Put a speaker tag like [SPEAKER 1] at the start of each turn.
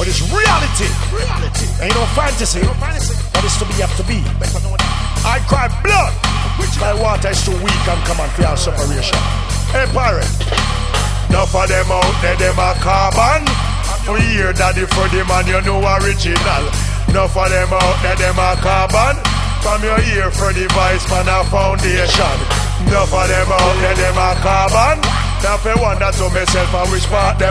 [SPEAKER 1] But it's reality. Ain't no fantasy. But it's to be have to be. I cry blood. My water is too weak and come and feel separation. Hey pirate, enough of them out there, them a carbon. We hear daddy for the man, you know original. Enough of them out there, them a carbon. From your ear for the vice man a foundation. Enough of them out there, them a carbon. Now if I wonder to myself and which part them